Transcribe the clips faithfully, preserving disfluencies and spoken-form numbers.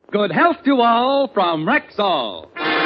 Good health to all from Rexall.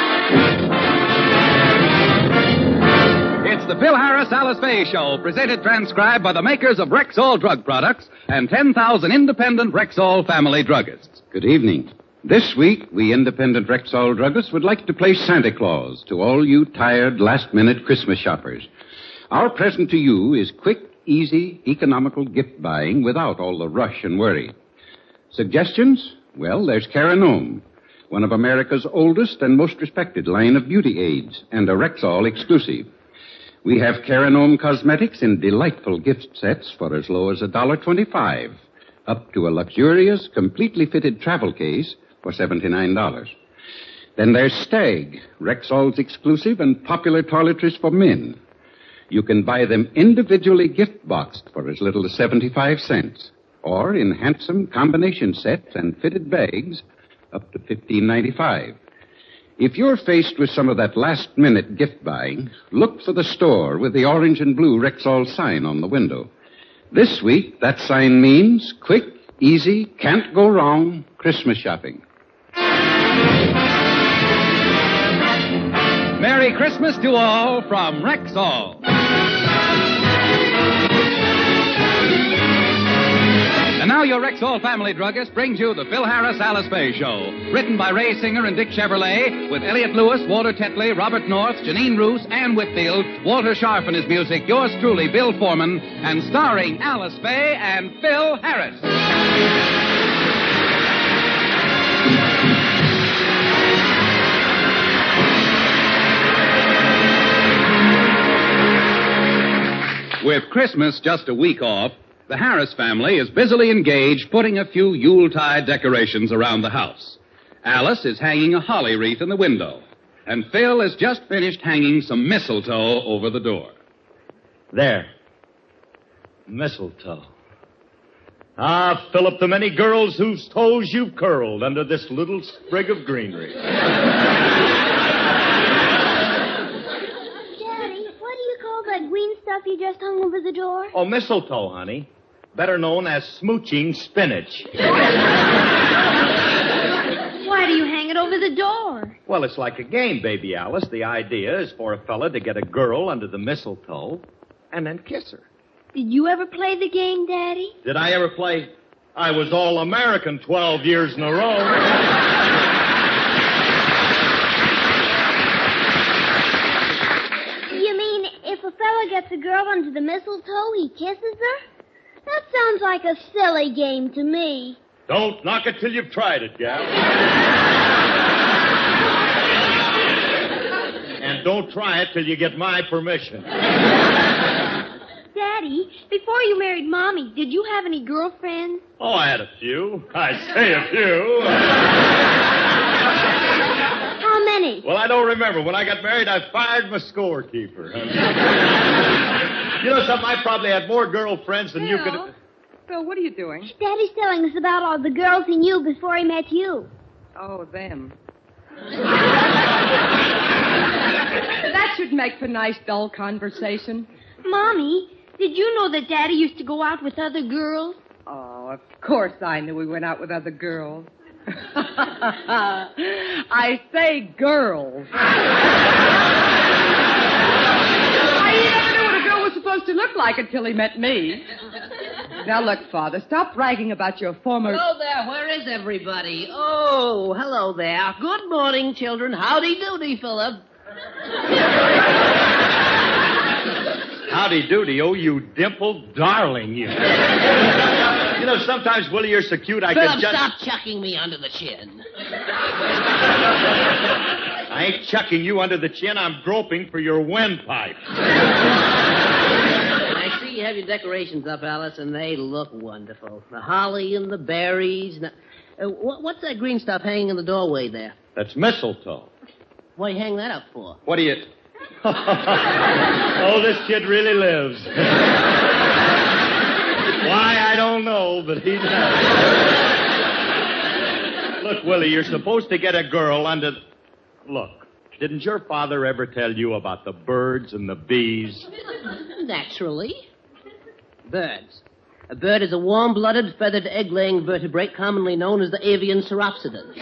It's the Phil Harris Alice Faye Show, presented transcribed by the makers of Rexall drug products and ten thousand independent Rexall family druggists. Good evening. This week, we independent Rexall druggists would like to play Santa Claus to all you tired, last-minute Christmas shoppers. Our present to you is quick, easy, economical gift buying without all the rush and worry. Suggestions? Well, there's Caranome, one of America's oldest and most respected line of beauty aids, and a Rexall exclusive. We have Caranome cosmetics in delightful gift sets for as low as one dollar twenty-five, up to a luxurious, completely fitted travel case for seventy-nine dollars. Then there's Stag, Rexall's exclusive and popular toiletries for men. You can buy them individually gift boxed for as little as seventy-five cents, or in handsome combination sets and fitted bags up to fifteen ninety-five. If you're faced with some of that last-minute gift buying, look for the store with the orange and blue Rexall sign on the window. This week, that sign means quick, easy, can't go wrong Christmas shopping. Merry Christmas to all from Rexall. And now your Rexall family druggist brings you the Phil Harris Alice Faye Show. Written by Ray Singer and Dick Chevrolet, with Elliot Lewis, Walter Tetley, Robert North, Janine Roos, Ann Whitfield, Walter Scharf and his music, yours truly, Bill Foreman, and starring Alice Faye and Phil Harris. With Christmas just a week off, the Harris family is busily engaged putting a few Yuletide decorations around the house. Alice is hanging a holly wreath in the window, and Phil has just finished hanging some mistletoe over the door. There. Mistletoe. Ah, Philip, the many girls whose toes you've curled under this little sprig of greenery. That green stuff you just hung over the door? Oh, mistletoe, honey. Better known as smooching spinach. Why do you hang it over the door? Well, it's like a game, baby Alice. The idea is for a fella to get a girl under the mistletoe and then kiss her. Did you ever play the game, Daddy? Did I ever play? I was All-American twelve years in a row. If a fella gets a girl under the mistletoe, he kisses her? That sounds like a silly game to me. Don't knock it till you've tried it, gal. And don't try it till you get my permission. Daddy, before you married Mommy, did you have any girlfriends? Oh, I had a few. I say a few. How many? Well, I don't remember. When I got married, I fired my scorekeeper. You know something? I probably had more girlfriends than Phil. you could... Phil, what are you doing? Daddy's telling us about all the girls he knew before he met you. Oh, them. That should make for nice, dull conversation. Mommy, did you know that Daddy used to go out with other girls? Oh, of course I knew we went out with other girls. I say girls. I never knew what a girl was supposed to look like until he met me. Now, look, Father, stop bragging about your former... Hello there. Where is everybody? Oh, hello there. Good morning, children. Howdy doody, Philip. Howdy doody. Oh, you dimpled darling, you. You know, sometimes, Willie, you're so cute I Philip, could just... stop chucking me under the chin. I ain't chucking you under the chin. I'm groping for your windpipe. I see you have your decorations up, Alice, and they look wonderful. The holly and the berries. Now, uh, what, what's that green stuff hanging in the doorway there? That's mistletoe. What do you hang that up for? What do you... Oh, this kid really lives. Why, I don't know, but he does. Look, Willie, you're supposed to get a girl under... Look, didn't your father ever tell you about the birds and the bees? Naturally. Birds. A bird is a warm-blooded, feathered, egg-laying vertebrate commonly known as the avian Sauropsida.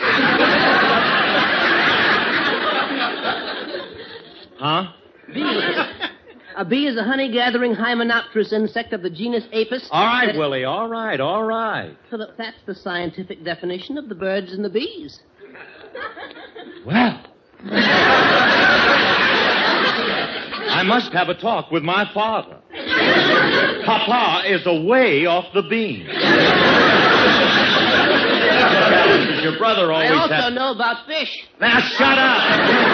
Huh? Bee. A bee is a honey-gathering hymenopterous insect of the genus Apis. All right, that- Willie, all right, all right. Philip, that's the scientific definition of the birds and the bees. Well. I must have a talk with my father. Papa is away off the beam. Your brother always I also had... know about fish. Now, shut up!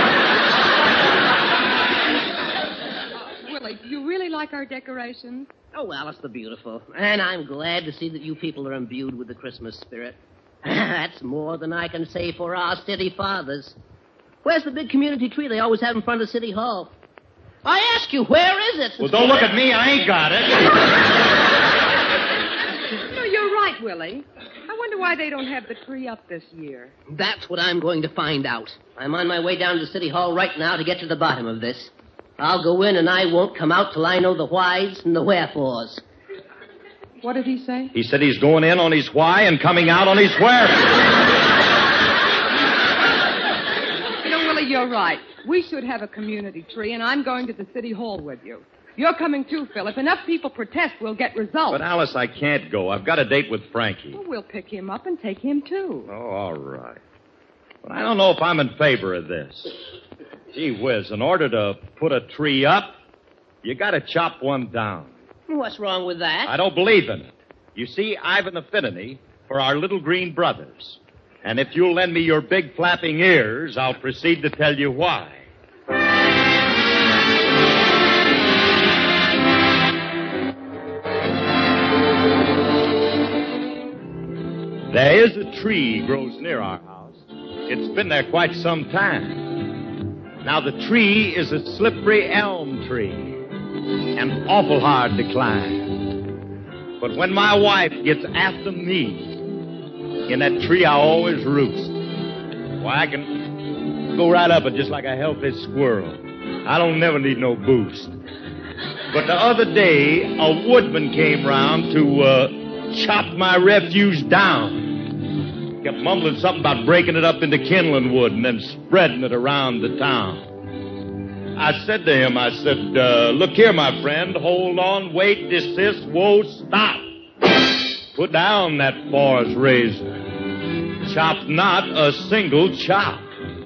Willie, do you really like our decorations? Oh, Alice the Beautiful. And I'm glad to see that you people are imbued with the Christmas spirit. That's more than I can say for our city fathers. Where's the big community tree they always have in front of City Hall? I ask you, where is it? Well, don't look at me. I ain't got it. No, you're right, Willie. I wonder why they don't have the tree up this year. That's what I'm going to find out. I'm on my way down to City Hall right now to get to the bottom of this. I'll go in and I won't come out till I know the whys and the wherefores. What did he say? He said he's going in on his why and coming out on his where. You know, Willie, you're right. We should have a community tree, and I'm going to the City Hall with you. You're coming too, Phil. If enough people protest, we'll get results. But, Alice, I can't go. I've got a date with Frankie. Well, we'll pick him up and take him, too. Oh, all right. But I don't know if I'm in favor of this. Gee whiz, in order to put a tree up, you got to chop one down. What's wrong with that? I don't believe in it. You see, I've an affinity for our little green brothers. And if you'll lend me your big flapping ears, I'll proceed to tell you why. There is a tree grows near our house. It's been there quite some time. Now, the tree is a slippery elm tree and awful hard to climb. But when my wife gets after me, in that tree I always roost. Why, I can go right up it just like a healthy squirrel. I don't never need no boost. But the other day, a woodman came round to uh, chop my refuse down. Kept mumbling something about breaking it up into kindling wood and then spreading it around the town. I said to him, I said, uh, look here, my friend, hold on, wait, desist, whoa, stop. Put down that forest razor. Chop not a single chop.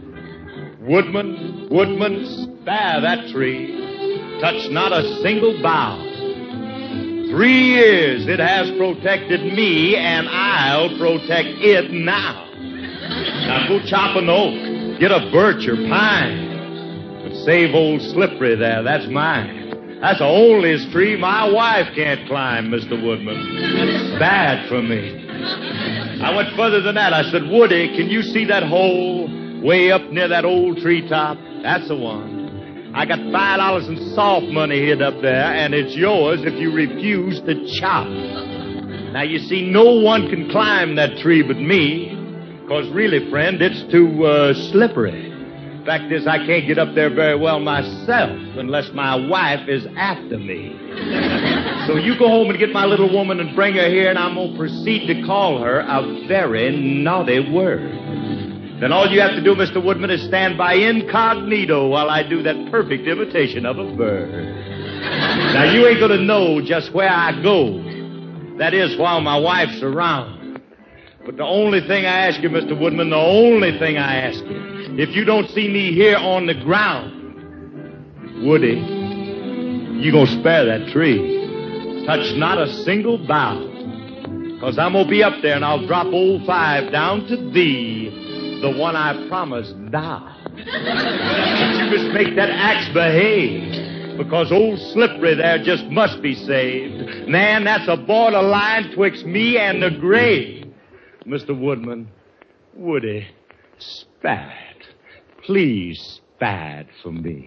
Woodman, woodman, spare that tree. Touch not a single bough. Three years it has protected me, and I'll protect it now. Now go chop an oak, get a birch or pine, but save old Slippery there, that's mine. That's the onlyest tree my wife can't climb, Mister Woodman. It's bad for me. I went further than that. I said, Woody, can you see that hole way up near that old treetop? That's the one. I got five dollars in soft money hid up there, and it's yours if you refuse to chop. Now, you see, no one can climb that tree but me, because really, friend, it's too uh, slippery. Fact is, I can't get up there very well myself unless my wife is after me. So you go home and get my little woman and bring her here, and I'm going to proceed to call her a very naughty word. Then all you have to do, Mister Woodman, is stand by incognito while I do that perfect imitation of a bird. Now, you ain't going to know just where I go. That is, while my wife's around. But the only thing I ask you, Mister Woodman, the only thing I ask you, if you don't see me here on the ground, Woody, you gonna spare that tree. Touch not a single bough. Because I'm gonna be up there and I'll drop old five down to thee, the one I promised thou. But you must make that axe behave, because old Slippery there just must be saved. Man, that's a borderline twixt me and the grave. Mister Woodman, Woody, spat. Please spat for me.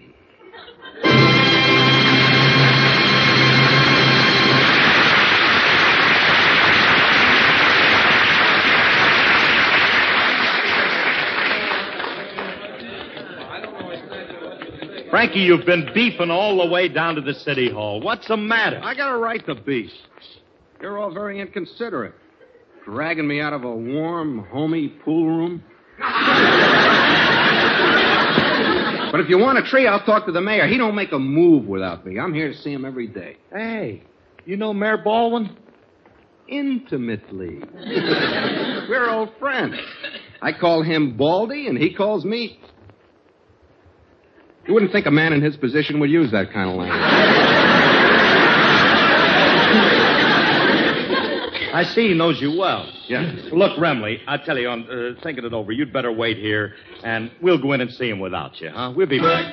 Frankie, you've been beefing all the way down to the city hall. What's the matter? I got a right to beef. You're all very inconsiderate. Dragging me out of a warm, homey pool room. But if you want a tree, I'll talk to the mayor. He don't make a move without me. I'm here to see him every day. Hey, you know Mayor Baldwin? Intimately. We're old friends. I call him Baldy, and he calls me... You wouldn't think a man in his position would use that kind of language. I see he knows you well. Yeah. Look, Remley, I tell you, I'm uh, thinking it over. You'd better wait here, and we'll go in and see him without you, huh? We'll be back.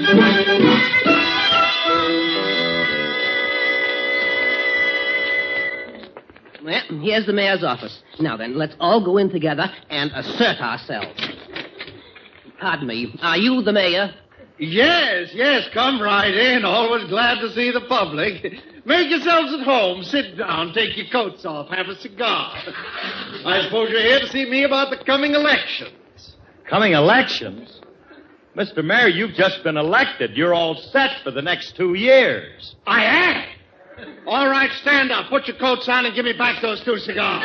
Well, here's the mayor's office. Now then, let's all go in together and assert ourselves. Pardon me. Are you the mayor? Yes, yes, come right in. Always glad to see the public. Make yourselves at home. Sit down, take your coats off, have a cigar. I suppose you're here to see me about the coming elections. Coming elections? Mister Mayor, you've just been elected. You're all set for the next two years. I am? All right, stand up. Put your coats on and give me back those two cigars.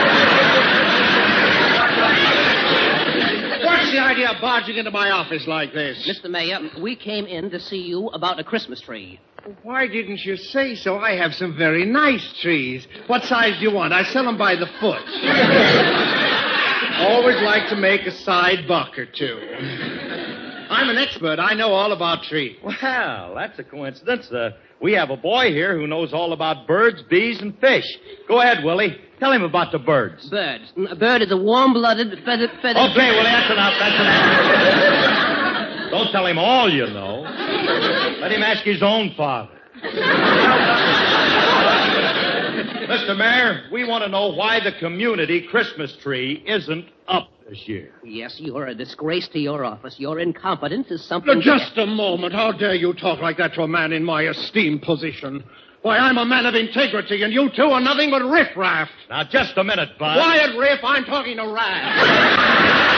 What's the idea of barging into my office like this? Mister Mayor, we came in to see you about a Christmas tree. Why didn't you say so? I have some very nice trees. What size do you want? I sell them by the foot. Always like to make a side buck or two. I'm an expert. I know all about trees. Well, that's a coincidence. Uh, we have a boy here who knows all about birds, bees, and fish. Go ahead, Willie. Tell him about the birds. Birds. A bird is a warm-blooded, feathered, feathered... Okay, well, that's enough. That's enough. Don't tell him all you know. Let him ask his own father. Mister Mayor, we want to know why the community Christmas tree isn't up this year. Yes, you're a disgrace to your office. Your incompetence is something... Now, just a moment. How dare you talk like that to a man in my esteemed position? Why, I'm a man of integrity, and you two are nothing but riffraff. Now, just a minute, Bud. Quiet, Riff. I'm talking to Raph.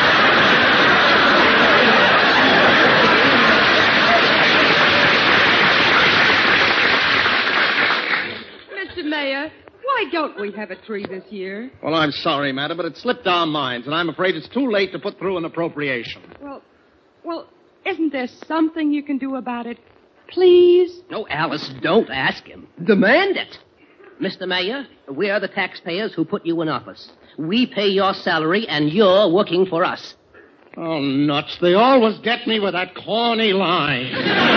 Mister Mayor, why don't we have a tree this year? Well, I'm sorry, madam, but it slipped our minds, and I'm afraid it's too late to put through an appropriation. Well, well, isn't there something you can do about it? Please? No, Alice, don't ask him. Demand it. Mister Mayor, we are the taxpayers who put you in office. We pay your salary, and you're working for us. Oh, nuts. They always get me with that corny line.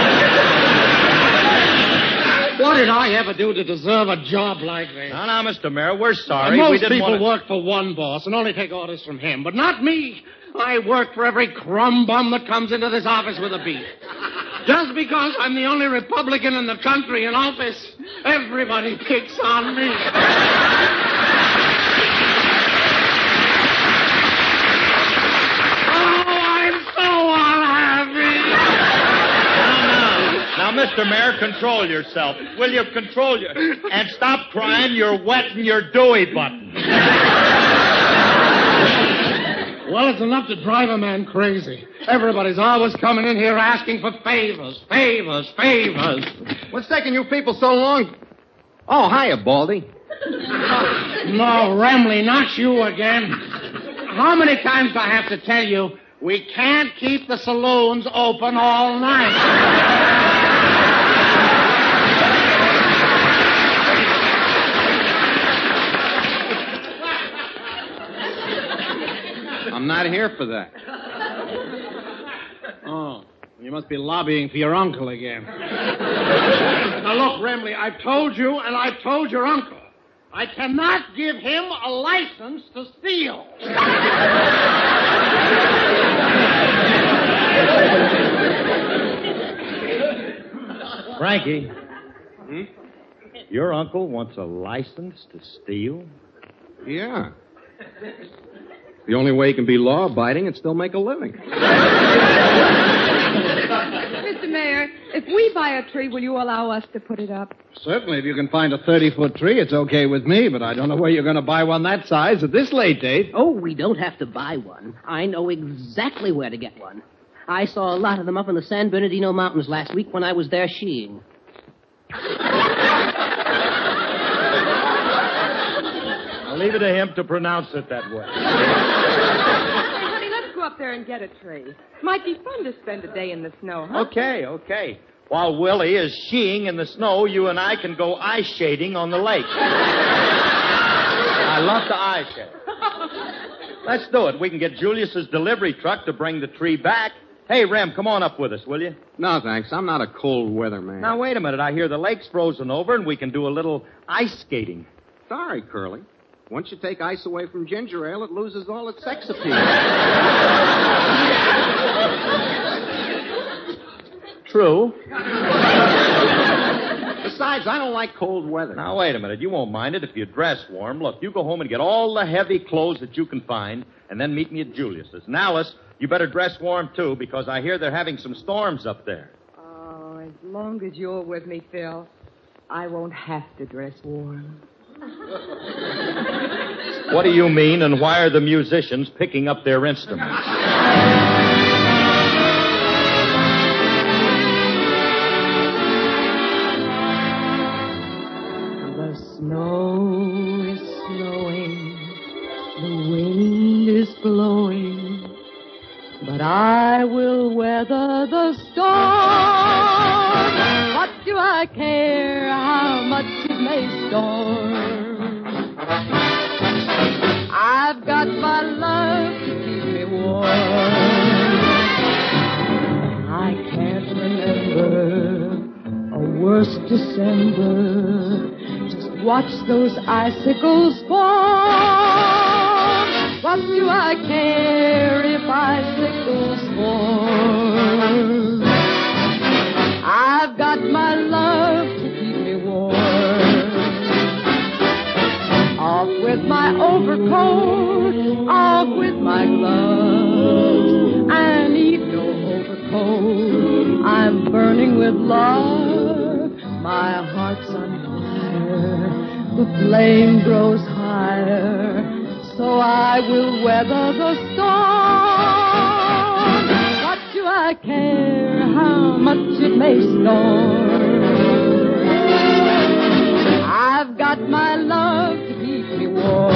What did I ever do to deserve a job like this? No, no, Mister Mayor, we're sorry. And most we didn't people wanna... work for one boss and only take orders from him, but not me. I work for every crumb bum that comes into this office with a beat. Just because I'm the only Republican in the country in office, everybody picks on me. Oh, I'm so unhappy. Now, Mister Mayor, control yourself. Will you control your... And stop crying. You're wetting your Dewey button. Well, it's enough to drive a man crazy. Everybody's always coming in here asking for favors, favors, favors. What's taking you people so long? Oh, hiya, Baldy. No, Remley, not you again. How many times do I have to tell you we can't keep the saloons open all night? I'm not here for that. Oh, you must be lobbying for your uncle again. Now, look, Remley, I've told you and I've told your uncle. I cannot give him a license to steal. Frankie. Hmm? Your uncle wants a license to steal? Yeah. The only way he can be law-abiding and still make a living. Mister Mayor, if we buy a tree, will you allow us to put it up? Certainly, if you can find a thirty-foot tree, it's okay with me, but I don't know where you're going to buy one that size at this late date. Oh, we don't have to buy one. I know exactly where to get one. I saw a lot of them up in the San Bernardino Mountains last week when I was there skiing. I'll leave it to him to pronounce it that way. Hey, honey, let's go up there and get a tree. Might be fun to spend a day in the snow, huh? Okay, okay. While Willie is skiing in the snow, you and I can go ice shading on the lake. I love to ice shade. Let's do it. We can get Julius's delivery truck to bring the tree back. Hey, Rem, come on up with us, will you? No, thanks. I'm not a cold weather man. Now, wait a minute. I hear the lake's frozen over, and we can do a little ice skating. Sorry, Curly. Once you take ice away from ginger ale, it loses all its sex appeal. True. Besides, I don't like cold weather. Now, wait a minute. You won't mind it if you dress warm. Look, you go home and get all the heavy clothes that you can find, and then meet me at Julius's. And Alice, you better dress warm, too, because I hear they're having some storms up there. Oh, as long as you're with me, Phil, I won't have to dress warm. What do you mean, and why are the musicians picking up their instruments? The snow is snowing, the wind is blowing, but I will weather the storm. What do I care how much it may storm? I've got my love to keep me warm. I can't remember a worse December. Just watch those icicles form. What do I care if icicles form? I've got my love to keep me warm. Off with my overcoat, off with my gloves. I need no overcoat. I'm burning with love. My heart's on fire. The flame grows higher. So I will weather the storm. What do I care how much it may storm? I've got my love to keep me warm.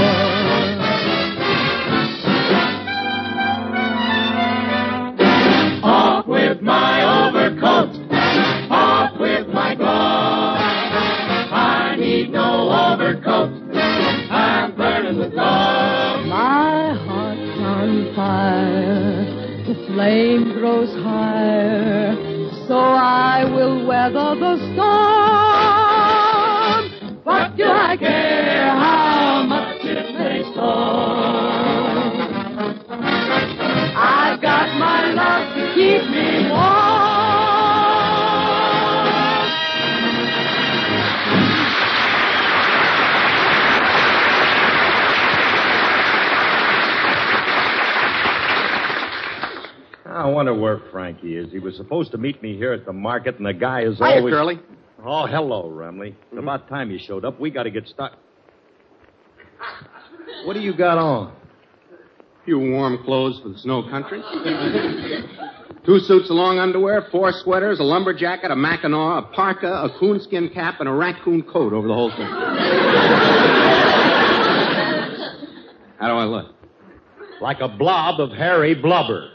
Off with my overcoat, off with my gloves. I need no overcoat. I'm burning with love. My heart's on fire. The flame grows higher. So I will weather the storm. What do I care how much it may storm? I've got my love to keep me warm. I wonder where Frankie is. He was supposed to meet me here at the market, and the guy is Hiya, always... Curly. Oh, hello, Remley. It's about time you showed up. We got to get started. What do you got on? A few warm clothes for the snow country. Two suits of long underwear, four sweaters, a lumberjacket, a mackinaw, a parka, a coonskin cap, and a raccoon coat over the whole thing. How do I look? Like a blob of hairy blubber.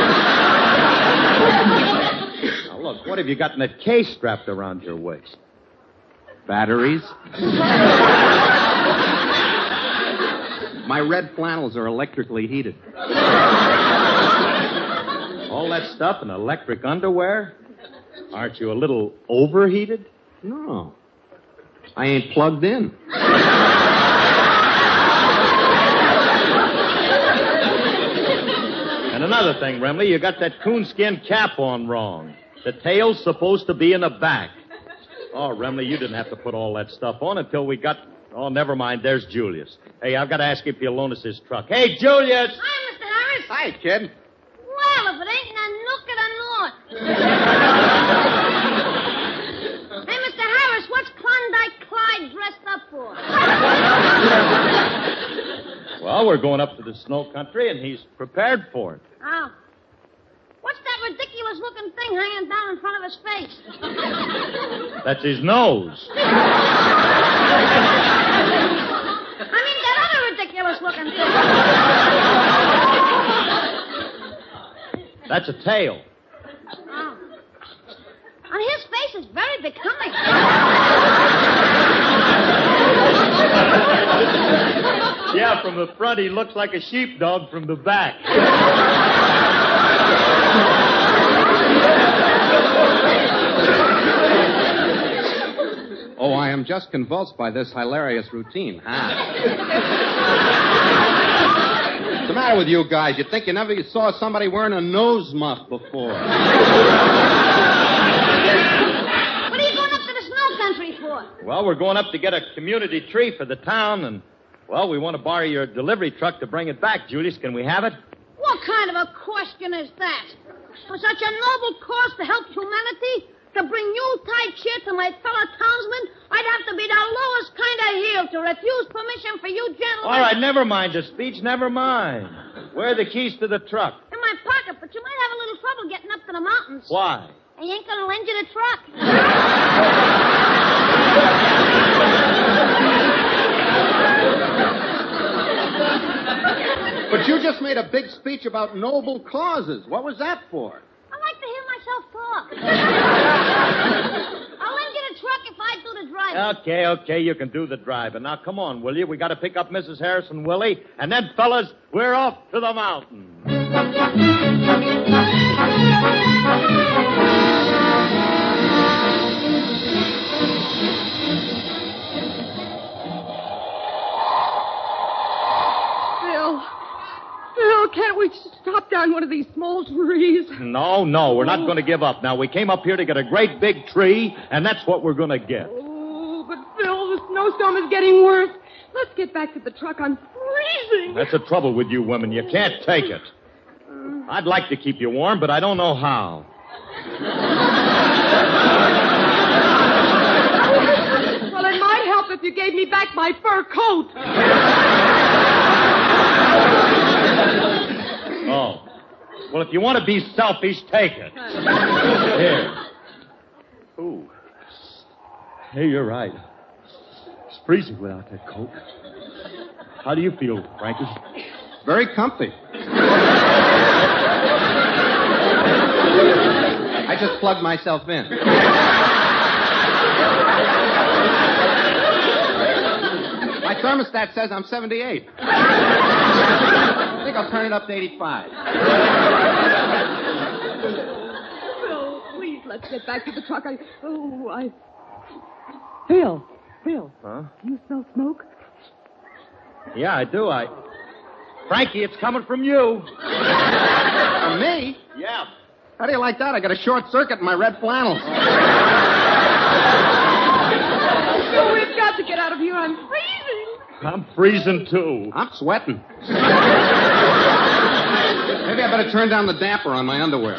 Now, look, what have you got in that case strapped around your waist? Batteries. My red flannels are electrically heated. All that stuff in electric underwear? Aren't you a little overheated? No. I ain't plugged in. And another thing, Remley, you got that coonskin cap on wrong. The tail's supposed to be in the back. Oh, Remley, you didn't have to put all that stuff on until we got... Oh, never mind. There's Julius. Hey, I've got to ask you if you'll loan us his truck. Hey, Julius! Hi, Mister Harris. Hi, kid. Well, if it ain't Nanook and North. Hey, Mister Harris, what's Klondike Clyde dressed up for? Well, we're going up to the snow country, and he's prepared for it. Oh. What's that ridiculous-looking thing hanging down in front of his face? That's his nose. I mean, that other worse looking. That's a tail. Oh. And his face is very becoming. Yeah, from the front, he looks like a sheepdog from the back. Oh, I am just convulsed by this hilarious routine. Huh? What's the matter with you guys? You think you never saw somebody wearing a nose muff before? What are you going up to the snow country for? Well, we're going up to get a community tree for the town, and, well, we want to borrow your delivery truck to bring it back. Julius, can we have it? What kind of a question is that? For such a noble cause to help humanity, to bring Yuletide cheer to my fellow townsmen, I'd have to be the lowest kind of heel to refuse permission for you gentlemen. All right, never mind the speech, never mind. Where are the keys to the truck? In my pocket, but you might have a little trouble getting up to the mountains. Why? I ain't gonna lend you the truck. But you just made a big speech about noble causes. What was that for? I like to hear myself talk. I'll lend you the truck if I do the driving. Okay, okay, you can do the driving. Now, come on, will you? We got to pick up Missus Harrison, Willie, and then, fellas, we're off to the mountain. Can't we stop down one of these small trees? No, no, we're not going to give up. Now, we came up here to get a great big tree, and that's what we're going to get. Oh, but Phil, the snowstorm is getting worse. Let's get back to the truck. I'm freezing. That's the trouble with you women. You can't take it. Uh, I'd like to keep you warm, but I don't know how. Well, it might help if you gave me back my fur coat. Oh. Well, if you want to be selfish, take it. Here. Ooh. Hey, you're right. It's freezing without that coat. How do you feel, Frankie? Very comfy. I just plugged myself in. My thermostat says I'm seventy-eight. I think I'll turn it up to eighty-five. Phil, please, let's get back to the truck. I... Oh, I... Phil, Phil. Huh? You smell smoke? Yeah, I do. I... Frankie, it's coming from you. From me? Yeah. How do you like that? I got a short circuit in my red flannels. Oh, we've got to get out of here. I'm freezing. I'm freezing, too. I'm sweating. Maybe I better turn down the damper on my underwear.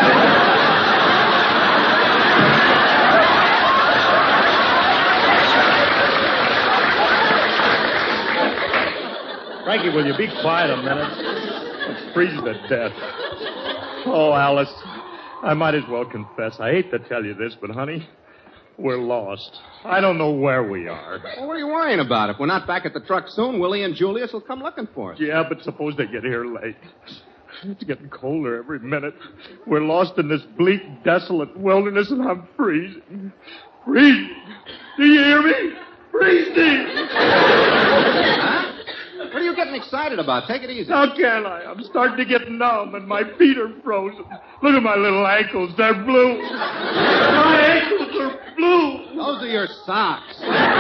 Frankie, will you be quiet a minute? It's freezing to death. Oh, Alice, I might as well confess. I hate to tell you this, but, honey, we're lost. I don't know where we are. Well, what are you worrying about? If we're not back at the truck soon, Willie and Julius will come looking for us. Yeah, but suppose they get here late. It's getting colder every minute. We're lost in this bleak, desolate wilderness, and I'm freezing. Freezing. Do you hear me? Freezing. Huh? What are you getting excited about? Take it easy. How can I? I'm starting to get numb, and my feet are frozen. Look at my little ankles. They're blue. My ankles are blue. Those are your socks.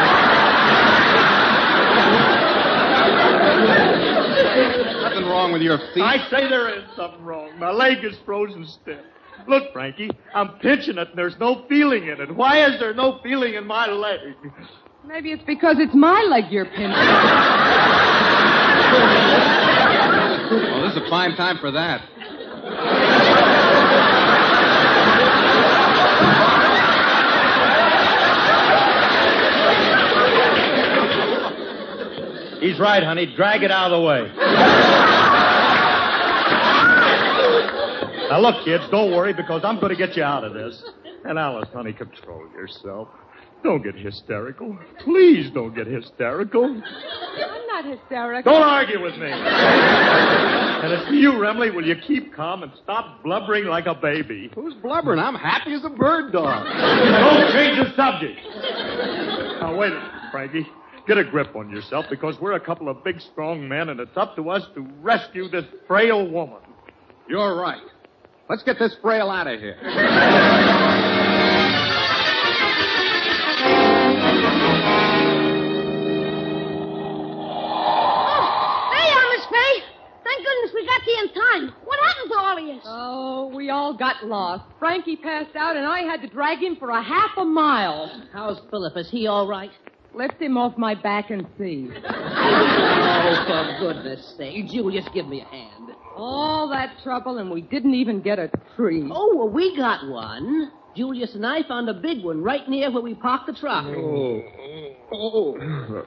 Nothing wrong with your feet. I say there is something wrong. My leg is frozen stiff. Look, Frankie, I'm pinching it, and there's no feeling in it. Why is there no feeling in my leg? Maybe it's because it's my leg you're pinching. Well, this is a fine time for that. He's right, honey. Drag it out of the way. Now, look, kids, don't worry, because I'm going to get you out of this. And Alice, honey, control yourself. Don't get hysterical. Please don't get hysterical. I'm not hysterical. Don't argue with me. And as for you, Remley, will you keep calm and stop blubbering like a baby? Who's blubbering? I'm happy as a bird dog. Don't change the subject. Now, wait a minute, Frankie. Get a grip on yourself, because we're a couple of big, strong men, and it's up to us to rescue this frail woman. You're right. Let's get this frail out of here. We got you in time. What happened to all of you? Oh, we all got lost. Frankie passed out, and I had to drag him for a half a mile. How's Philip? Is he all right? Lift him off my back and see. Oh, for goodness sake. Julius, give me a hand. All that trouble, and we didn't even get a tree. Oh, well, we got one. Julius and I found a big one right near where we parked the truck. Oh. Oh.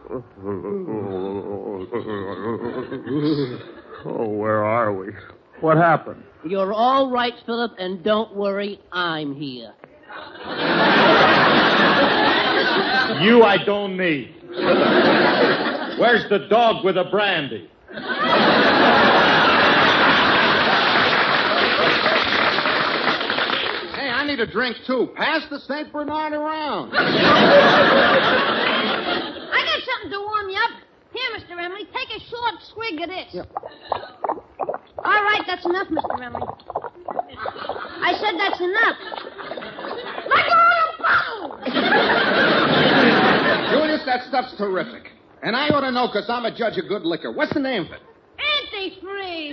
Oh, where are we? What happened? You're all right, Philip, and don't worry, I'm here. You I don't need. Where's the dog with the brandy? Hey, I need a drink, too. Pass the Saint Bernard around. I got something to warm you up. Here, Mister Emily, take a short swig of this. Yep. All right, that's enough, Mister Emily. I said that's enough. Let go of the bottle! Julius, that stuff's terrific. And I ought to know, because I'm a judge of good liquor. What's the name of it? Antifreeze.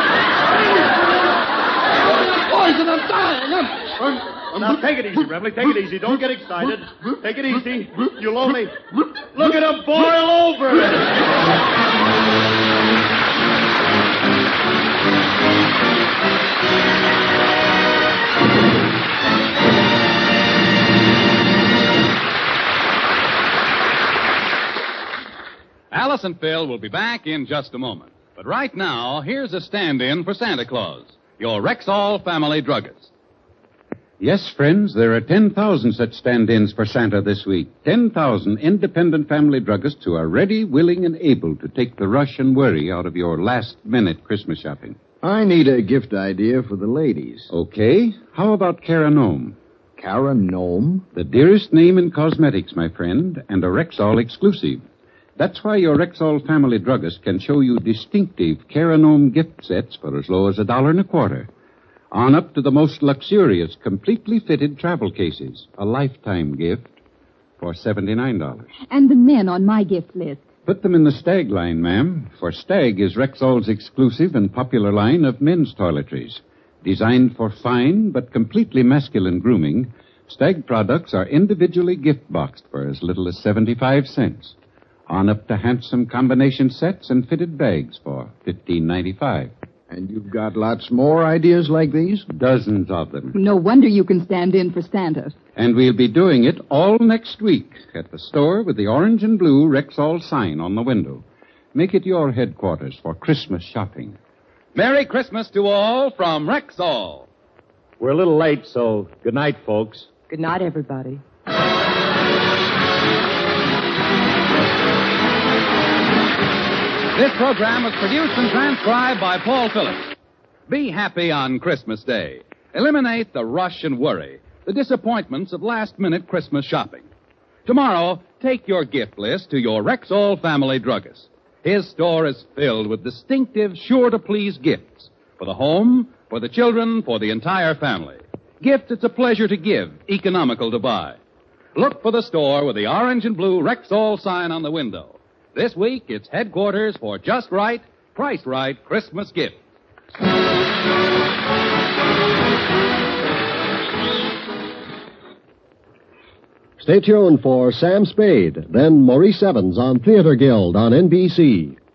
Poison, I'm dying. I'm, I'm, I'm... Now, take it easy, Remley. Take it easy. Don't get excited. Take it easy. You'll only... Look at him boil over. Alice and Phil will be back in just a moment. But right now, here's a stand-in for Santa Claus, your Rexall family druggist. Yes, friends, there are ten thousand such stand-ins for Santa this week. ten thousand independent family druggists who are ready, willing, and able to take the rush and worry out of your last-minute Christmas shopping. I need a gift idea for the ladies. Okay. How about Cara Gnome? Cara Gnome? The dearest name in cosmetics, my friend, and a Rexall exclusive. That's why your Rexall family druggist can show you distinctive Cara Gnome gift sets for as low as a dollar and a quarter. On up to the most luxurious, completely fitted travel cases. A lifetime gift for seventy-nine dollars. And the men on my gift list. Put them in the Stag line, ma'am, for Stag is Rexall's exclusive and popular line of men's toiletries. Designed for fine but completely masculine grooming, Stag products are individually gift-boxed for as little as seventy-five cents. On up to handsome combination sets and fitted bags for fifteen ninety-five. And you've got lots more ideas like these? Dozens of them. No wonder you can stand in for Santa. And we'll be doing it all next week at the store with the orange and blue Rexall sign on the window. Make it your headquarters for Christmas shopping. Merry Christmas to all from Rexall. We're a little late, so good night, folks. Good night, everybody. This program was produced and transcribed by Paul Phillips. Be happy on Christmas Day. Eliminate the rush and worry, the disappointments of last-minute Christmas shopping. Tomorrow, take your gift list to your Rexall family druggist. His store is filled with distinctive, sure-to-please gifts for the home, for the children, for the entire family. Gifts it's a pleasure to give, economical to buy. Look for the store with the orange and blue Rexall sign on the window. This week, it's headquarters for just right, price right Christmas gifts. Stay tuned for Sam Spade, then Maurice Evans on Theater Guild on N B C.